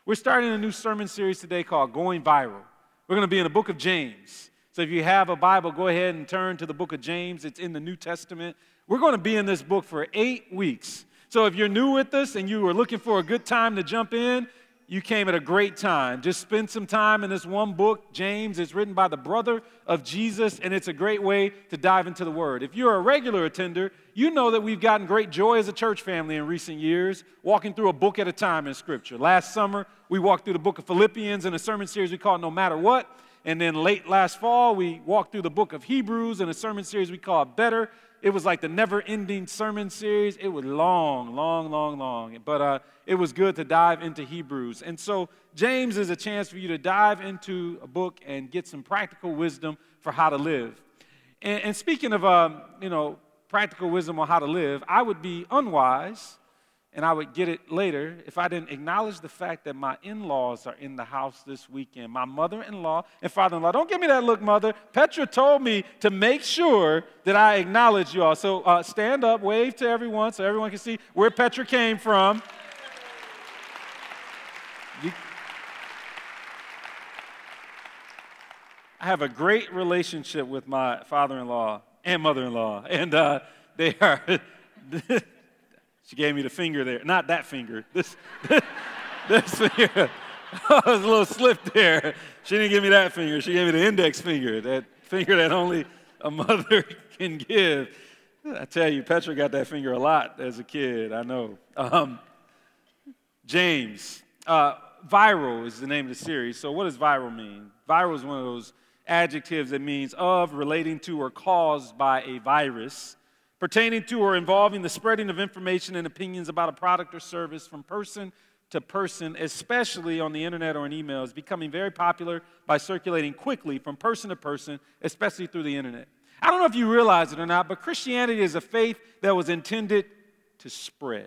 We're starting a new sermon series today called Going Viral. We're going to be in the book of James. So if you have a Bible, go ahead and turn to the book of James. It's in the New Testament. We're going to be in this book for 8 weeks. So if you're new with us and you were looking for a good time to jump in, you came at a great time. Just spend some time in this one book, James. It's written by the brother of Jesus, and it's a great way to dive into the Word. If you're a regular attender, you know that we've gotten great joy as a church family in recent years, walking through a book at a time in Scripture. Last summer, we walked through the book of Philippians in a sermon series we called No Matter What. And then late last fall, we walked through the book of Hebrews in a sermon series we called Better. It was like the never-ending sermon series. It was long. But it was good to dive into Hebrews. And so James is a chance for you to dive into a book and get some practical wisdom for how to live. And speaking of, practical wisdom on how to live, I would be unwise, and I would get it later, if I didn't acknowledge the fact that my in-laws are in the house this weekend. My mother-in-law and father-in-law. Don't give me that look, Mother. Petra told me to make sure that I acknowledge you all. So stand up, wave to everyone so everyone can see where Petra came from. I have a great relationship with my father-in-law and mother-in-law, and they are... She gave me the finger there. Not that finger. This finger. Oh, it was a little slip there. She didn't give me that finger. She gave me the index finger, that finger that only a mother can give. I tell you, Petra got that finger a lot as a kid, I know. James. Viral is the name of the series. So what does viral mean? Viral is one of those adjectives that means of, relating to, or caused by a virus, pertaining to or involving the spreading of information and opinions about a product or service from person to person, especially on the internet or in email, is becoming very popular by circulating quickly from person to person, especially through the internet. I don't know if you realize it or not, but Christianity is a faith that was intended to spread.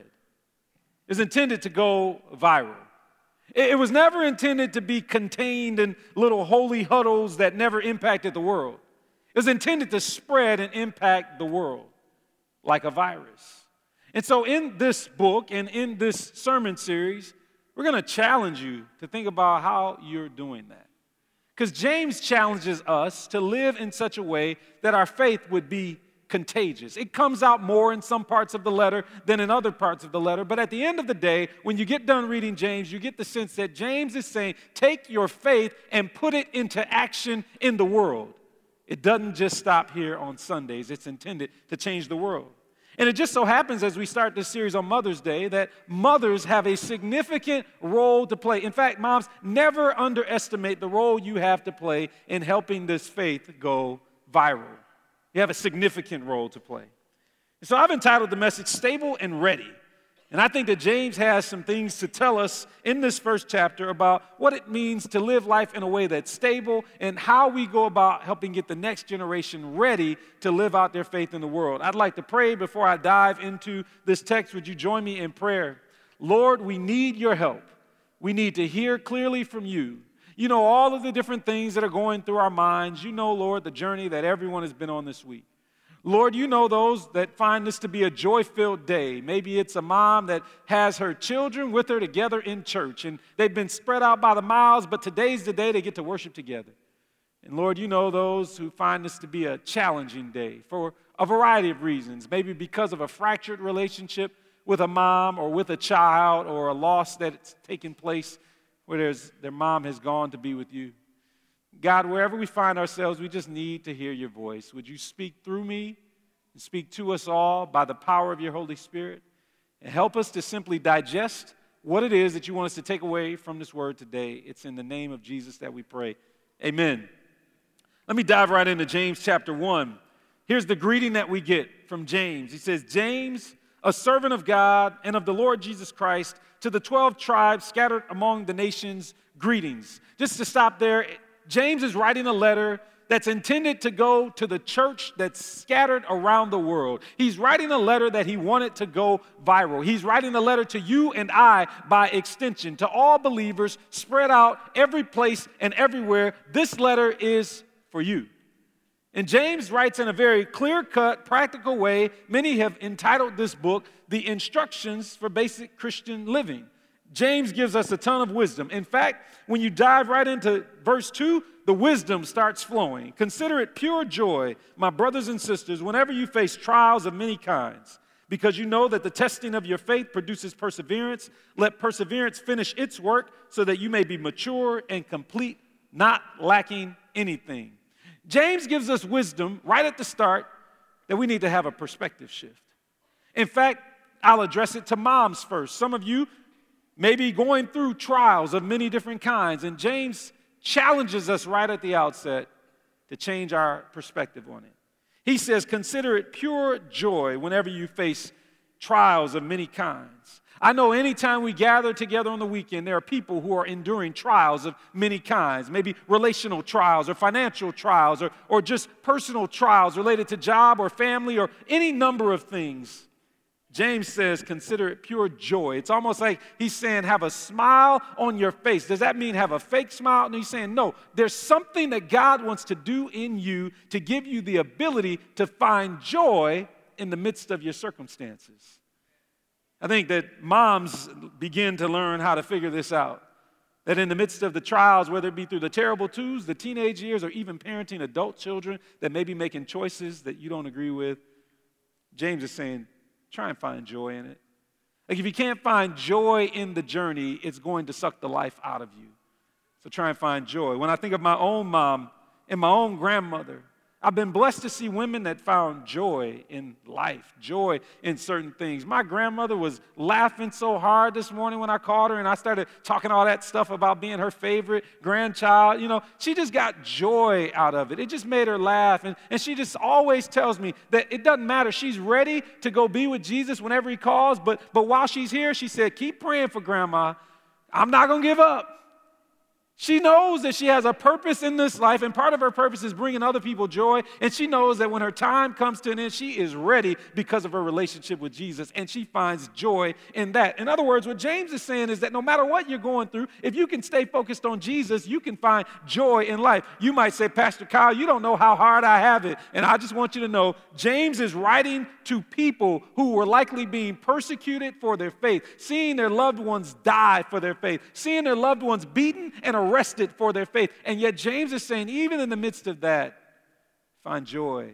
It's intended to go viral. It was never intended to be contained in little holy huddles that never impacted the world. It was intended to spread and impact the world like a virus. And so in this book and in this sermon series, we're going to challenge you to think about how you're doing that. Because James challenges us to live in such a way that our faith would be contagious. It comes out more in some parts of the letter than in other parts of the letter. But at the end of the day, when you get done reading James, you get the sense that James is saying, take your faith and put it into action in the world. It doesn't just stop here on Sundays. It's intended to change the world. And it just so happens as we start this series on Mother's Day that mothers have a significant role to play. In fact, moms, never underestimate the role you have to play in helping this faith go viral. You have a significant role to play. And so I've entitled the message, Stable and Ready. And I think that James has some things to tell us in this first chapter about what it means to live life in a way that's stable and how we go about helping get the next generation ready to live out their faith in the world. I'd like to pray before I dive into this text. Would you join me in prayer? Lord, we need your help. We need to hear clearly from you. You know all of the different things that are going through our minds. You know, Lord, the journey that everyone has been on this week. Lord, you know those that find this to be a joy-filled day. Maybe it's a mom that has her children with her together in church, and they've been spread out by the miles, but today's the day they get to worship together. And Lord, you know those who find this to be a challenging day for a variety of reasons, maybe because of a fractured relationship with a mom or with a child or a loss that's taken place where their mom has gone to be with you. God, wherever we find ourselves, we just need to hear your voice. Would you speak through me and speak to us all by the power of your Holy Spirit and help us to simply digest what it is that you want us to take away from this word today. It's in the name of Jesus that we pray. Amen. Let me dive right into James chapter 1. Here's the greeting that we get from James. He says, James, a servant of God and of the Lord Jesus Christ, to the 12 tribes scattered among the nations, greetings. Just to stop there, James is writing a letter that's intended to go to the church that's scattered around the world. He's writing a letter that he wanted to go viral. He's writing a letter to you and I by extension, to all believers spread out every place and everywhere. This letter is for you. And James writes in a very clear-cut, practical way. Many have entitled this book, The Instructions for Basic Christian Living. James gives us a ton of wisdom. In fact, when you dive right into verse 2, the wisdom starts flowing. Consider it pure joy, my brothers and sisters, whenever you face trials of many kinds, because you know that the testing of your faith produces perseverance. Let perseverance finish its work so that you may be mature and complete, not lacking anything. James gives us wisdom right at the start that we need to have a perspective shift. In fact, I'll address it to moms first. Some of you may be going through trials of many different kinds, and James challenges us right at the outset to change our perspective on it. He says, consider it pure joy whenever you face trials of many kinds. I know anytime we gather together on the weekend, there are people who are enduring trials of many kinds, maybe relational trials or financial trials or just personal trials related to job or family or any number of things. James says, consider it pure joy. It's almost like he's saying, have a smile on your face. Does that mean have a fake smile? And he's saying, no, there's something that God wants to do in you to give you the ability to find joy in the midst of your circumstances. I think that moms begin to learn how to figure this out. That in the midst of the trials, whether it be through the terrible twos, the teenage years, or even parenting adult children that may be making choices that you don't agree with, James is saying, try and find joy in it. Like if you can't find joy in the journey, it's going to suck the life out of you. So try and find joy. When I think of my own mom and my own grandmother, I've been blessed to see women that found joy in life, joy in certain things. My grandmother was laughing so hard this morning when I called her and I started talking all that stuff about being her favorite grandchild. You know, she just got joy out of it. It just made her laugh. And she just always tells me that it doesn't matter. She's ready to go be with Jesus whenever he calls. But while she's here, she said, keep praying for Grandma. I'm not going to give up. She knows that she has a purpose in this life, and part of her purpose is bringing other people joy, and she knows that when her time comes to an end, she is ready because of her relationship with Jesus, and she finds joy in that. In other words, what James is saying is that no matter what you're going through, if you can stay focused on Jesus, you can find joy in life. You might say, Pastor Kyle, you don't know how hard I have it, and I just want you to know, James is writing to people who were likely being persecuted for their faith, seeing their loved ones die for their faith, seeing their loved ones beaten and arrested for their faith. And yet James is saying, even in the midst of that, find joy.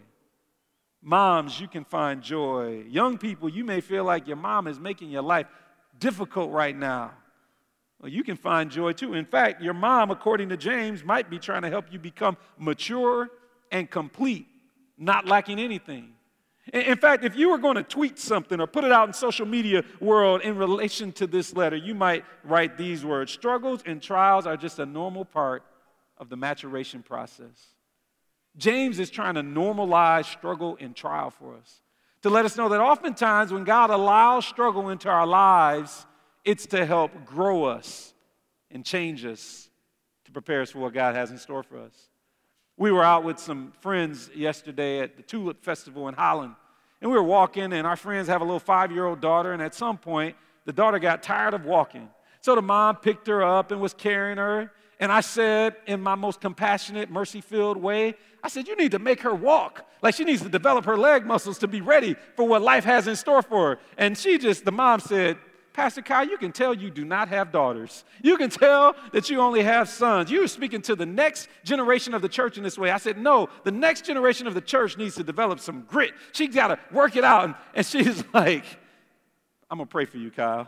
Moms, you can find joy. Young people, you may feel like your mom is making your life difficult right now. Well, you can find joy too. In fact, your mom, according to James, might be trying to help you become mature and complete, not lacking anything. In fact, if you were going to tweet something or put it out in social media world in relation to this letter, you might write these words: struggles and trials are just a normal part of the maturation process. James is trying to normalize struggle and trial for us, to let us know that oftentimes when God allows struggle into our lives, it's to help grow us and change us, to prepare us for what God has in store for us. We were out with some friends yesterday at the Tulip Festival in Holland, and we were walking, and our friends have a little 5-year-old daughter, and at some point, the daughter got tired of walking. So the mom picked her up and was carrying her, and I said, in my most compassionate, mercy-filled way, I said, you need to make her walk. Like she needs to develop her leg muscles to be ready for what life has in store for her. And the mom said, Pastor Kyle, you can tell you do not have daughters. You can tell that you only have sons. You were speaking to the next generation of the church in this way. I said, no, the next generation of the church needs to develop some grit. She's got to work it out. And she's like, I'm going to pray for you, Kyle.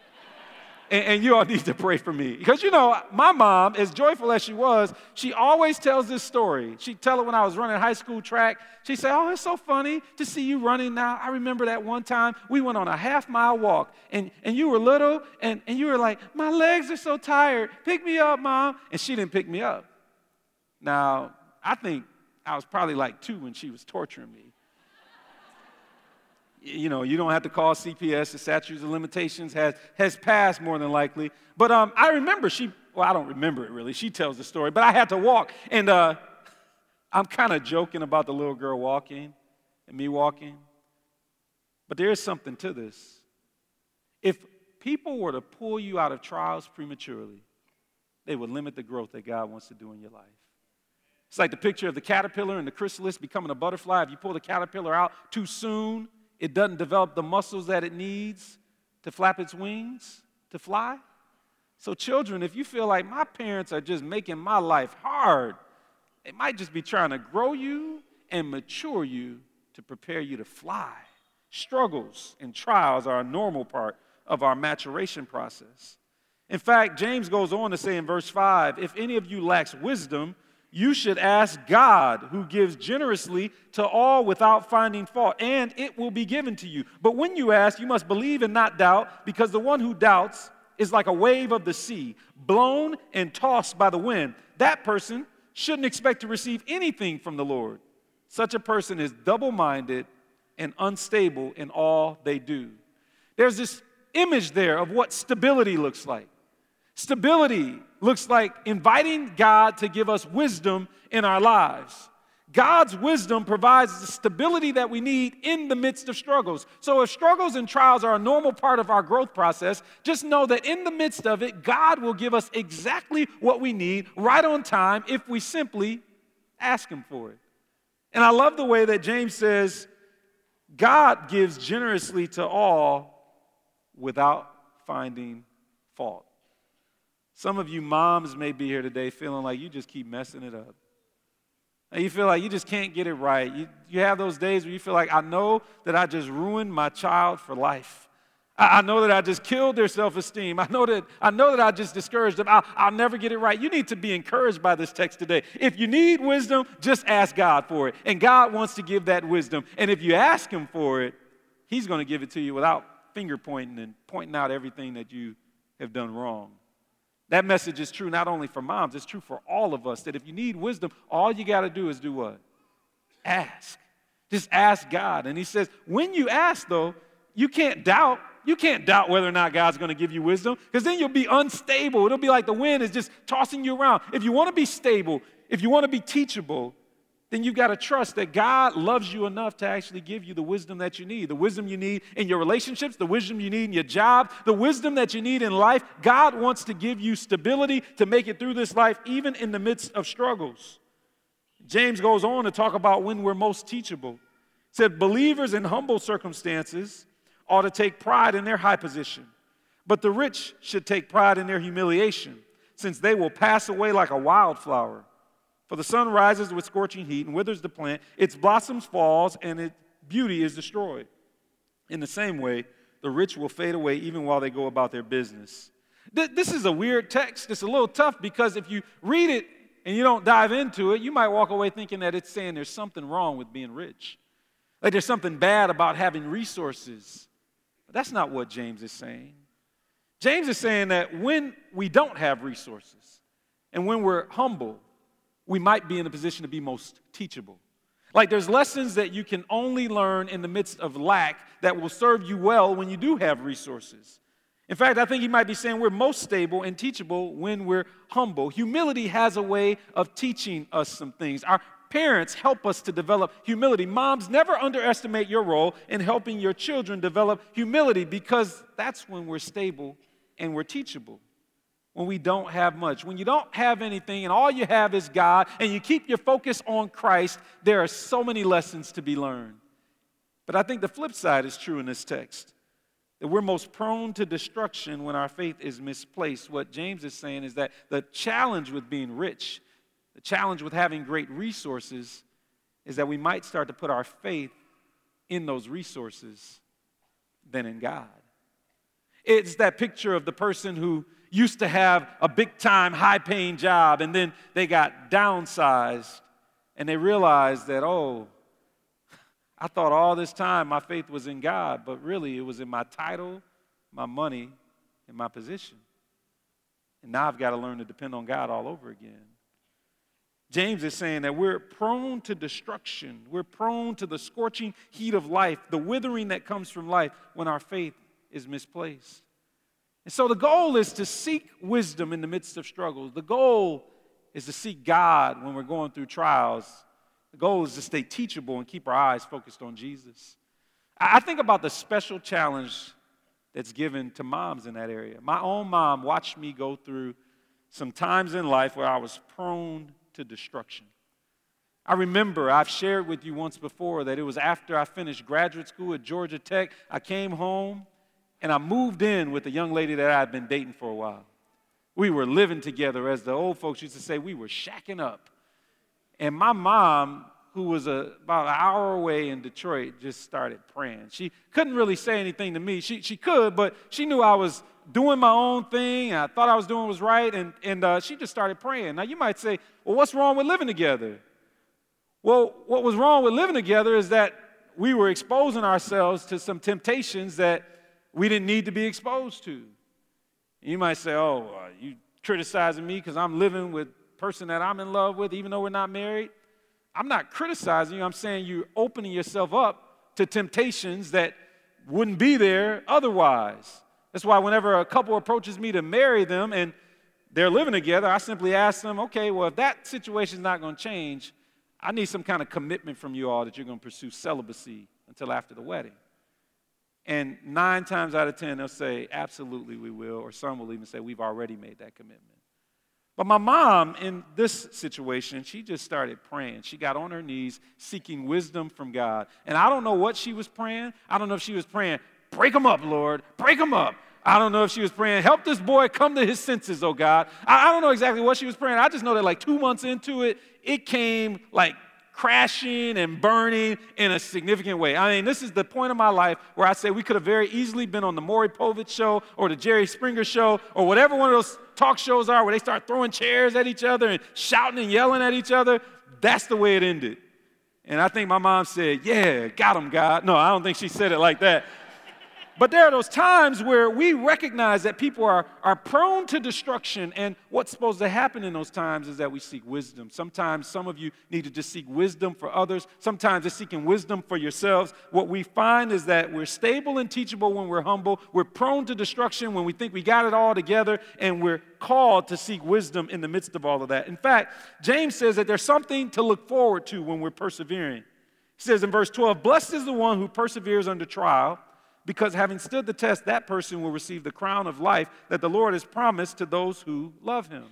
And you all need to pray for me. Because, you know, my mom, as joyful as she was, she always tells this story. She'd tell it when I was running high school track. She'd say, oh, it's so funny to see you running now. I remember that one time we went on a half-mile walk, and you were little, and you were like, my legs are so tired. Pick me up, Mom. And she didn't pick me up. Now, I think I was probably like 2 when she was torturing me. You know, you don't have to call CPS. The statute of limitations has passed more than likely. But I remember I don't remember it really. She tells the story. But I had to walk. And I'm kind of joking about the little girl walking and me walking. But there is something to this. If people were to pull you out of trials prematurely, they would limit the growth that God wants to do in your life. It's like the picture of the caterpillar and the chrysalis becoming a butterfly. If you pull the caterpillar out too soon, it doesn't develop the muscles that it needs to flap its wings, to fly. So children, if you feel like my parents are just making my life hard, they might just be trying to grow you and mature you to prepare you to fly. Struggles and trials are a normal part of our maturation process. In fact, James goes on to say in verse 5, if any of you lacks wisdom, you should ask God, who gives generously to all without finding fault, and it will be given to you. But when you ask, you must believe and not doubt, because the one who doubts is like a wave of the sea, blown and tossed by the wind. That person shouldn't expect to receive anything from the Lord. Such a person is double-minded and unstable in all they do. There's this image there of what stability looks like. Stability looks like inviting God to give us wisdom in our lives. God's wisdom provides the stability that we need in the midst of struggles. So if struggles and trials are a normal part of our growth process, just know that in the midst of it, God will give us exactly what we need right on time if we simply ask Him for it. And I love the way that James says, God gives generously to all without finding fault. Some of you moms may be here today feeling like you just keep messing it up. And you feel like you just can't get it right. You have those days where you feel like, I know that I just ruined my child for life. I know that I just killed their self-esteem. I know that I just discouraged them. I'll never get it right. You need to be encouraged by this text today. If you need wisdom, just ask God for it. And God wants to give that wisdom. And if you ask Him for it, He's going to give it to you without finger pointing and pointing out everything that you have done wrong. That message is true not only for moms, it's true for all of us, that if you need wisdom, all you got to do is do what? Ask. Just ask God. And He says, when you ask, though, you can't doubt. You can't doubt whether or not God's going to give you wisdom, because then you'll be unstable. It'll be like the wind is just tossing you around. If you want to be stable, if you want to be teachable, then you've got to trust that God loves you enough to actually give you the wisdom that you need. The wisdom you need in your relationships, the wisdom you need in your job, the wisdom that you need in life. God wants to give you stability to make it through this life, even in the midst of struggles. James goes on to talk about when we're most teachable. He said, believers in humble circumstances ought to take pride in their high position, but the rich should take pride in their humiliation, since they will pass away like a wildflower. For the sun rises with scorching heat and withers the plant, its blossoms falls, and its beauty is destroyed. In the same way, the rich will fade away even while they go about their business. This is a weird text. It's a little tough because if you read it and you don't dive into it, you might walk away thinking that it's saying there's something wrong with being rich. Like there's something bad about having resources. But that's not what James is saying. James is saying that when we don't have resources and when we're humble, we might be in a position to be most teachable. Like there's lessons that you can only learn in the midst of lack that will serve you well when you do have resources. In fact, I think he might be saying we're most stable and teachable when we're humble. Humility has a way of teaching us some things. Our parents help us to develop humility. Moms, never underestimate your role in helping your children develop humility, because that's when we're stable and we're teachable. When we don't have much, when you don't have anything and all you have is God and you keep your focus on Christ, there are so many lessons to be learned. But I think the flip side is true in this text, that we're most prone to destruction when our faith is misplaced. What James is saying is that the challenge with being rich, the challenge with having great resources, is that we might start to put our faith in those resources than in God. It's that picture of the person who used to have a big-time, high-paying job, and then they got downsized, and they realized that, oh, I thought all this time my faith was in God, but really it was in my title, my money, and my position. And now I've got to learn to depend on God all over again. James is saying that we're prone to destruction. We're prone to the scorching heat of life, the withering that comes from life when our faith is misplaced. And so the goal is to seek wisdom in the midst of struggles. The goal is to seek God when we're going through trials. The goal is to stay teachable and keep our eyes focused on Jesus. I think about the special challenge that's given to moms in that area. My own mom watched me go through some times in life where I was prone to destruction. I remember I've shared with you once before that it was after I finished graduate school at Georgia Tech. I came home and I moved in with a young lady that I had been dating for a while. We were living together, as the old folks used to say, we were shacking up. And my mom, who was about an hour away in Detroit, just started praying. She couldn't really say anything to me. She could, but she knew I was doing my own thing. And I thought I was doing what was right, and she just started praying. Now, you might say, well, what's wrong with living together? Well, what was wrong with living together is that we were exposing ourselves to some temptations that we didn't need to be exposed to. You might say, oh, you criticizing me because I'm living with a person that I'm in love with, even though we're not married? I'm not criticizing you. I'm saying you're opening yourself up to temptations that wouldn't be there otherwise. That's why whenever a couple approaches me to marry them and they're living together, I simply ask them, okay, well, if that situation's not going to change, I need some kind of commitment from you all that you're going to pursue celibacy until after the wedding. And 9 times out of 10, they'll say, absolutely, we will. Or some will even say, we've already made that commitment. But my mom, in this situation, she just started praying. She got on her knees seeking wisdom from God. And I don't know what she was praying. I don't know if she was praying, break him up, Lord, break him up. I don't know if she was praying, help this boy come to his senses, oh God. I don't know exactly what she was praying. I just know that like 2 months into it, it came like crashing and burning in a significant way. I mean, this is the point of my life where I say we could have very easily been on the Maury Povich show or the Jerry Springer show or whatever one of those talk shows are where they start throwing chairs at each other and shouting and yelling at each other. That's the way it ended. And I think my mom said, yeah, got him, God. No, I don't think she said it like that. But there are those times where we recognize that people are prone to destruction, and what's supposed to happen in those times is that we seek wisdom. Sometimes some of you need to just seek wisdom for others. Sometimes it's seeking wisdom for yourselves. What we find is that we're stable and teachable when we're humble. We're prone to destruction when we think we got it all together, and we're called to seek wisdom in the midst of all of that. In fact, James says that there's something to look forward to when we're persevering. He says in verse 12, blessed is the one who perseveres under trial, because having stood the test, that person will receive the crown of life that the Lord has promised to those who love him.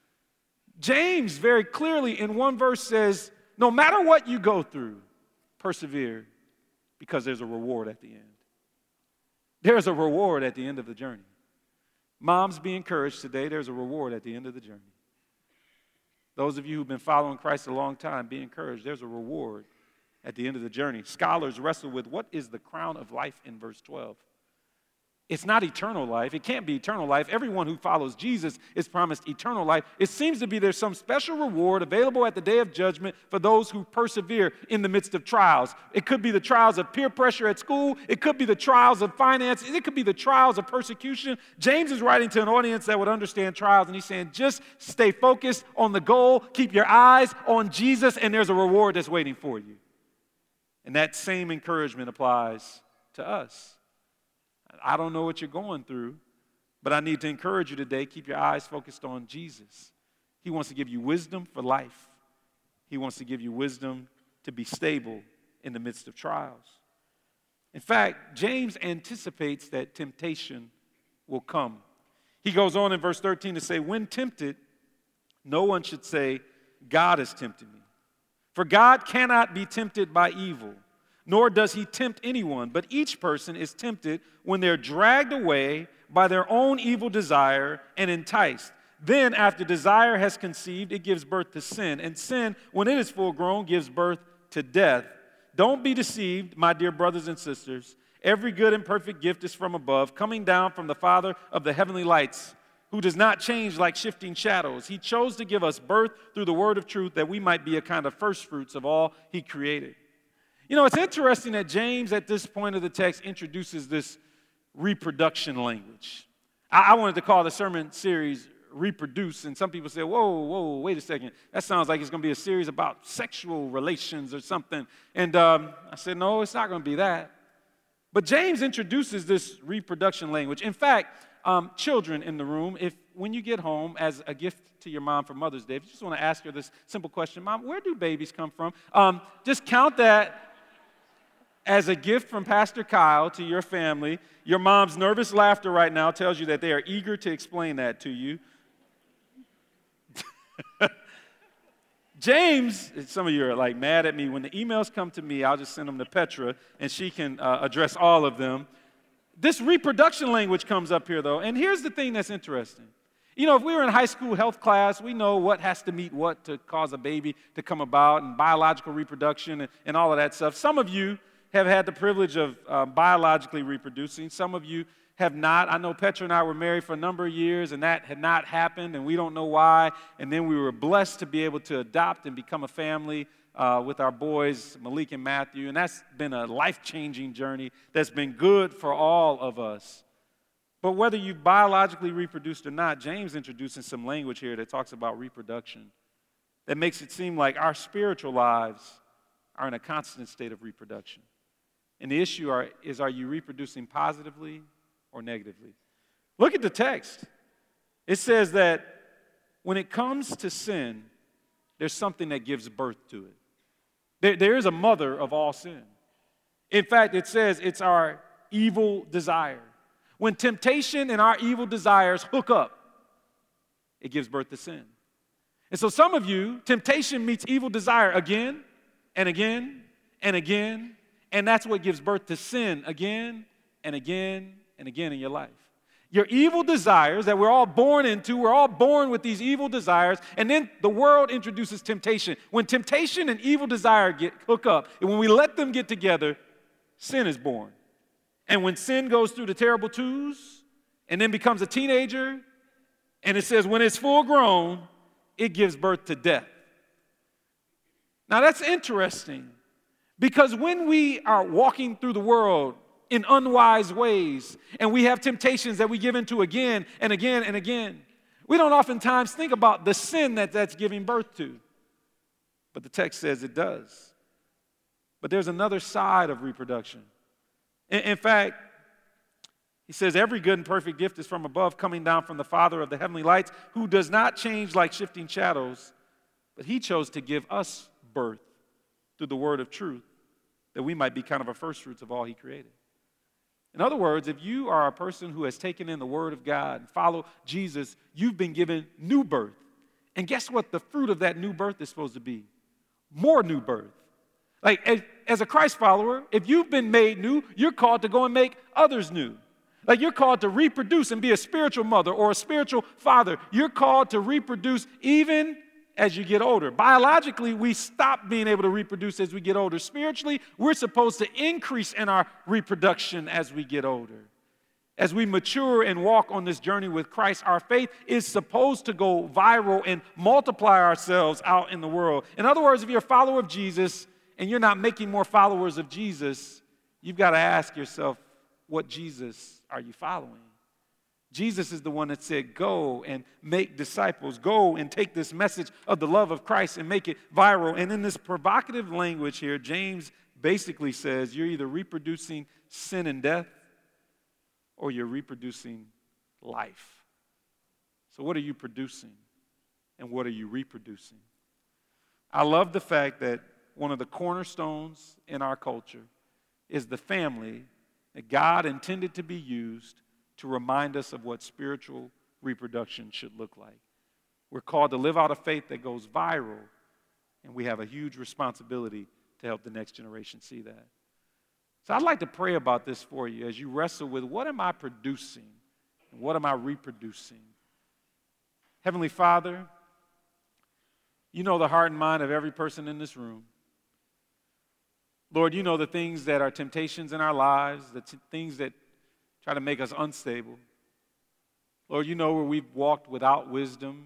James very clearly in one verse says, no matter what you go through, persevere, because there's a reward at the end. There's a reward at the end of the journey. Moms, be encouraged today. There's a reward at the end of the journey. Those of you who've been following Christ a long time, be encouraged. There's a reward at the end of the journey. Scholars wrestle with what is the crown of life in verse 12. It's not eternal life. It can't be eternal life. Everyone who follows Jesus is promised eternal life. It seems to be there's some special reward available at the day of judgment for those who persevere in the midst of trials. It could be the trials of peer pressure at school. It could be the trials of finances. It could be the trials of persecution. James is writing to an audience that would understand trials, and he's saying just stay focused on the goal. Keep your eyes on Jesus, and there's a reward that's waiting for you. And that same encouragement applies to us. I don't know what you're going through, but I need to encourage you today, keep your eyes focused on Jesus. He wants to give you wisdom for life. He wants to give you wisdom to be stable in the midst of trials. In fact, James anticipates that temptation will come. He goes on in verse 13 to say, when tempted, no one should say, God has tempted me. For God cannot be tempted by evil, nor does he tempt anyone, but each person is tempted when they're dragged away by their own evil desire and enticed. Then, after desire has conceived, it gives birth to sin, and sin, when it is full grown, gives birth to death. Don't be deceived, my dear brothers and sisters. Every good and perfect gift is from above, coming down from the Father of the heavenly lights, who does not change like shifting shadows. He chose to give us birth through the word of truth that we might be a kind of first fruits of all he created. You know, it's interesting that James at this point of the text introduces this reproduction language. I wanted to call the sermon series Reproduce, and some people say, whoa, wait a second. That sounds like it's going to be a series about sexual relations or something. And I said, no, it's not going to be that. But James introduces this reproduction language. In fact, children in the room, when you get home as a gift to your mom for Mother's Day, if you just want to ask her this simple question, Mom, where do babies come from? Just count that as a gift from Pastor Kyle to your family. Your mom's nervous laughter right now tells you that they are eager to explain that to you. James, some of you are like mad at me. When the emails come to me, I'll just send them to Petra, and she can address all of them. This reproduction language comes up here, though, and here's the thing that's interesting. You know, if we were in high school health class, we know what has to meet what to cause a baby to come about and biological reproduction and all of that stuff. Some of you have had the privilege of biologically reproducing. Some of you have not. I know Petra and I were married for a number of years, and that had not happened, and we don't know why. And then we were blessed to be able to adopt and become a family with our boys, Malik and Matthew, and that's been a life-changing journey that's been good for all of us. But whether you've biologically reproduced or not, James introducing some language here that talks about reproduction that makes it seem like our spiritual lives are in a constant state of reproduction. And the issue is, are you reproducing positively or negatively? Look at the text. It says that when it comes to sin, there's something that gives birth to it. There is a mother of all sin. In fact, it says it's our evil desire. When temptation and our evil desires hook up, it gives birth to sin. And so some of you, temptation meets evil desire again and again and again, and that's what gives birth to sin again and again and again in your life. Your evil desires that we're all born into, we're all born with these evil desires, and then the world introduces temptation. When temptation and evil desire hook up, and when we let them get together, sin is born. And when sin goes through the terrible twos and then becomes a teenager, and it says when it's full grown, it gives birth to death. Now that's interesting because when we are walking through the world in unwise ways and we have temptations that we give into again and again and again, we don't oftentimes think about the sin that's giving birth to. But the text says it does. But there's another side of reproduction. In fact, he says, every good and perfect gift is from above, coming down from the Father of the heavenly lights, who does not change like shifting shadows, but he chose to give us birth through the word of truth, that we might be kind of a first fruits of all he created. In other words, if you are a person who has taken in the word of God and follow Jesus, you've been given new birth. And guess what the fruit of that new birth is supposed to be? More new birth. Like, as a Christ follower, if you've been made new, you're called to go and make others new. Like, you're called to reproduce and be a spiritual mother or a spiritual father. You're called to reproduce even as you get older. Biologically, we stop being able to reproduce as we get older. Spiritually, we're supposed to increase in our reproduction as we get older. As we mature and walk on this journey with Christ, our faith is supposed to go viral and multiply ourselves out in the world. In other words, if you're a follower of Jesus, and you're not making more followers of Jesus, you've got to ask yourself, what Jesus are you following? Jesus is the one that said, go and make disciples. Go and take this message of the love of Christ and make it viral. And in this provocative language here, James basically says you're either reproducing sin and death or you're reproducing life. So what are you producing and what are you reproducing? I love the fact that one of the cornerstones in our culture is the family that God intended to be used to remind us of what spiritual reproduction should look like. We're called to live out a faith that goes viral, and we have a huge responsibility to help the next generation see that. So I'd like to pray about this for you as you wrestle with what am I producing and what am I reproducing? Heavenly Father, you know the heart and mind of every person in this room. Lord, you know the things that are temptations in our lives, the things that try to make us unstable. Lord, you know where we've walked without wisdom.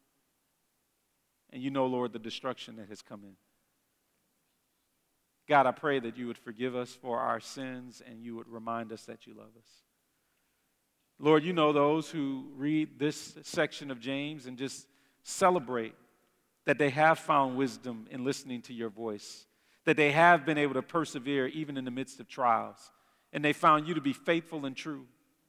And you know, Lord, the destruction that has come in. God, I pray that you would forgive us for our sins and you would remind us that you love us. Lord, you know those who read this section of James and just celebrate that they have found wisdom in listening to your voice, that they have been able to persevere even in the midst of trials, and they found you to be faithful and true.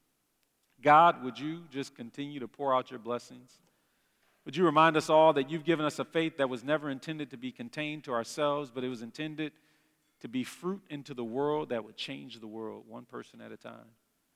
God, would you just continue to pour out your blessings? Would you remind us all that you've given us a faith that was never intended to be contained to ourselves, but it was intended to be fruit into the world that would change the world, one person at a time.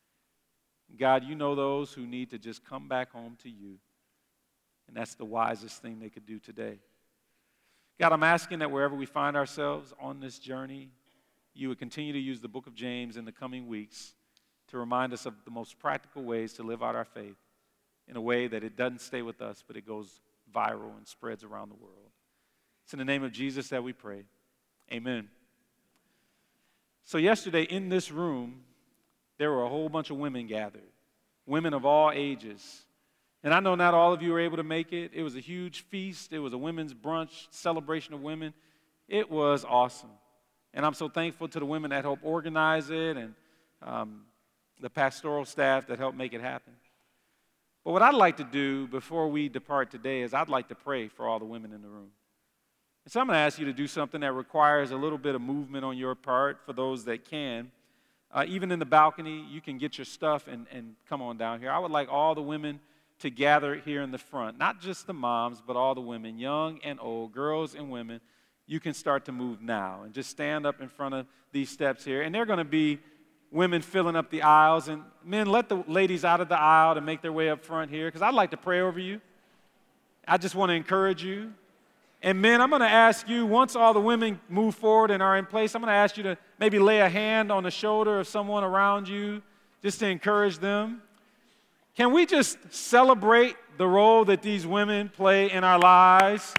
God, you know those who need to just come back home to you, and that's the wisest thing they could do today. God, I'm asking that wherever we find ourselves on this journey, you would continue to use the book of James in the coming weeks to remind us of the most practical ways to live out our faith. in a way that it doesn't stay with us, but it goes viral and spreads around the world. It's in the name of Jesus that we pray. Amen. So yesterday in this room, there were a whole bunch of women gathered, women of all ages. And I know not all of you were able to make it. It was a huge feast. It was a women's brunch, celebration of women. It was awesome. And I'm so thankful to the women that helped organize it and the pastoral staff that helped make it happen. But what I'd like to do before we depart today is I'd like to pray for all the women in the room. And so I'm going to ask you to do something that requires a little bit of movement on your part for those that can. Even in the balcony, you can get your stuff and come on down here. I would like all the women to gather here in the front, not just the moms, but all the women, young and old, girls and women. You can start to move now and just stand up in front of these steps here. And they're going to be women filling up the aisles. And men, let the ladies out of the aisle to make their way up front here, because I'd like to pray over you. I just want to encourage you. And men, I'm going to ask you, once all the women move forward and are in place, I'm going to ask you to maybe lay a hand on the shoulder of someone around you just to encourage them. Can we just celebrate the role that these women play in our lives?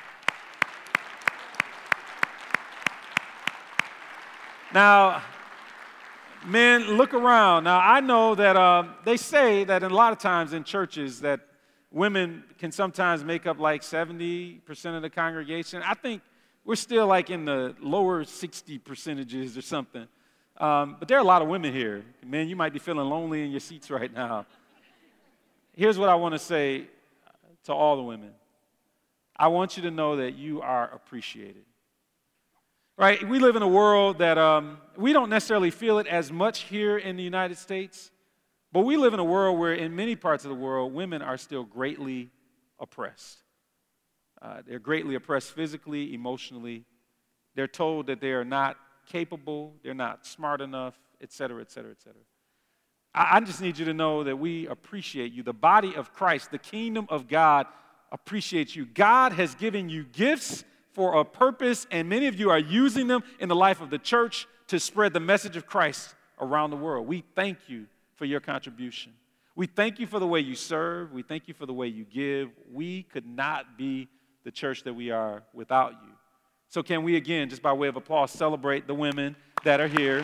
Now, men, look around. Now, I know that they say that a lot of times in churches that women can sometimes make up like 70% of the congregation. I think we're still like in the lower 60 percentages or something. But there are a lot of women here. Man, you might be feeling lonely in your seats right now. Here's what I want to say to all the women. I want you to know that you are appreciated. Right? We live in a world that we don't necessarily feel it as much here in the United States, but we live in a world where in many parts of the world, women are still greatly oppressed. They're greatly oppressed physically, emotionally. They're told that they are not capable, they're not smart enough, et cetera, et cetera, et cetera. I just need you to know that we appreciate you. The body of Christ, the kingdom of God, appreciates you. God has given you gifts for a purpose, and many of you are using them in the life of the church to spread the message of Christ around the world. We thank you for your contribution. We thank you for the way you serve. We thank you for the way you give. We could not be the church that we are without you. So can we again, just by way of applause, celebrate the women that are here.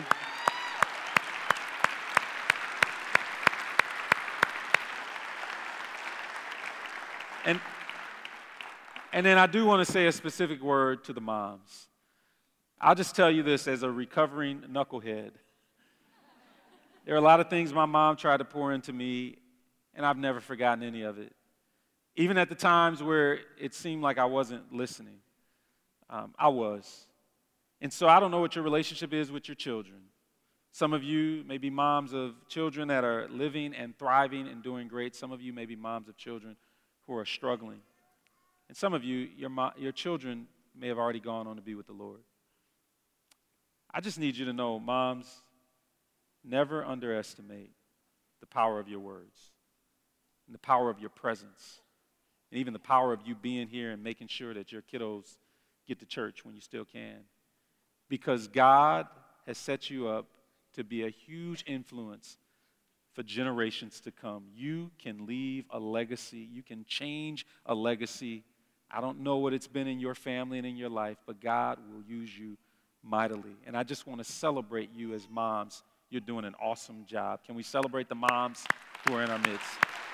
And then I do want to say a specific word to the moms. I'll just tell you this as a recovering knucklehead. There are a lot of things my mom tried to pour into me, and I've never forgotten any of it. Even at the times where it seemed like I wasn't listening, I was. And so I don't know what your relationship is with your children. Some of you may be moms of children that are living and thriving and doing great. Some of you may be moms of children who are struggling. And some of you, your children may have already gone on to be with the Lord. I just need you to know, moms, never underestimate the power of your words and the power of your presence and even the power of you being here and making sure that your kiddos get to church when you still can. Because God has set you up to be a huge influence for generations to come. You can leave a legacy. You can change a legacy. I don't know what it's been in your family and in your life, but God will use you mightily. And I just want to celebrate you as moms. You're doing an awesome job. Can we celebrate the moms who are in our midst?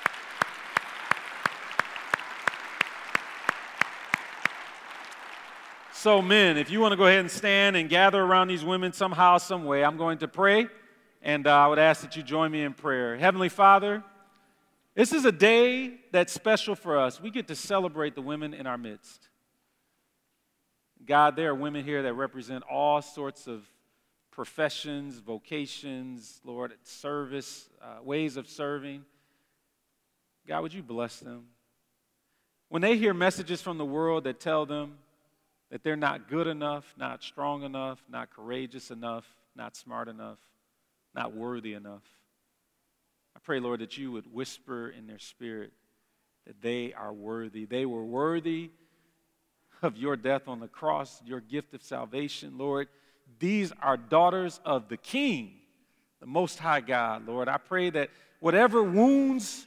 So men, if you want to go ahead and stand and gather around these women somehow, some way, I'm going to pray, and I would ask that you join me in prayer. Heavenly Father, this is a day that's special for us. We get to celebrate the women in our midst. God, there are women here that represent all sorts of professions, vocations, Lord, service, ways of serving. God, would you bless them? When they hear messages from the world that tell them that they're not good enough, not strong enough, not courageous enough, not smart enough, not worthy enough, I pray, Lord, that you would whisper in their spirit that they are worthy. They were worthy of your death on the cross, your gift of salvation, Lord. These are daughters of the King, the Most High God, Lord. I pray that whatever wounds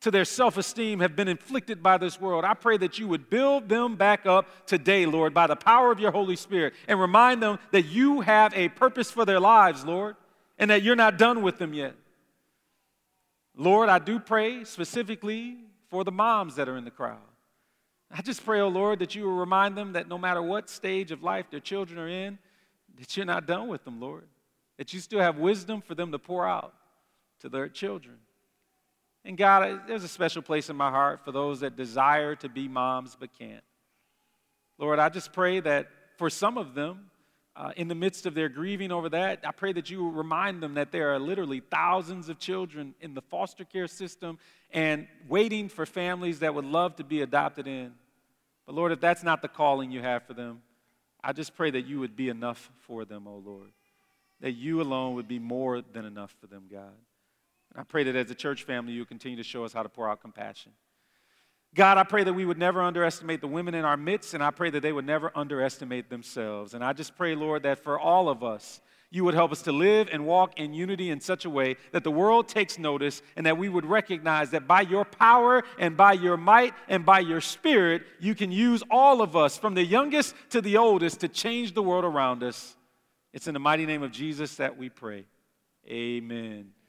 to their self-esteem have been inflicted by this world. I pray that you would build them back up today, Lord, by the power of your Holy Spirit, and remind them that you have a purpose for their lives, Lord, and that you're not done with them yet. Lord, I do pray specifically for the moms that are in the crowd. I just pray, oh Lord, that you will remind them that no matter what stage of life their children are in, that you're not done with them, Lord, that you still have wisdom for them to pour out to their children. And God, there's a special place in my heart for those that desire to be moms but can't. Lord, I just pray that for some of them, in the midst of their grieving over that, I pray that you will remind them that there are literally thousands of children in the foster care system and waiting for families that would love to be adopted in. But Lord, if that's not the calling you have for them, I just pray that you would be enough for them, oh Lord, that you alone would be more than enough for them, God. And I pray that as a church family, you'll continue to show us how to pour out compassion. God, I pray that we would never underestimate the women in our midst, and I pray that they would never underestimate themselves. And I just pray, Lord, that for all of us, you would help us to live and walk in unity in such a way that the world takes notice and that we would recognize that by your power and by your might and by your spirit, you can use all of us, from the youngest to the oldest, to change the world around us. It's in the mighty name of Jesus that we pray. Amen.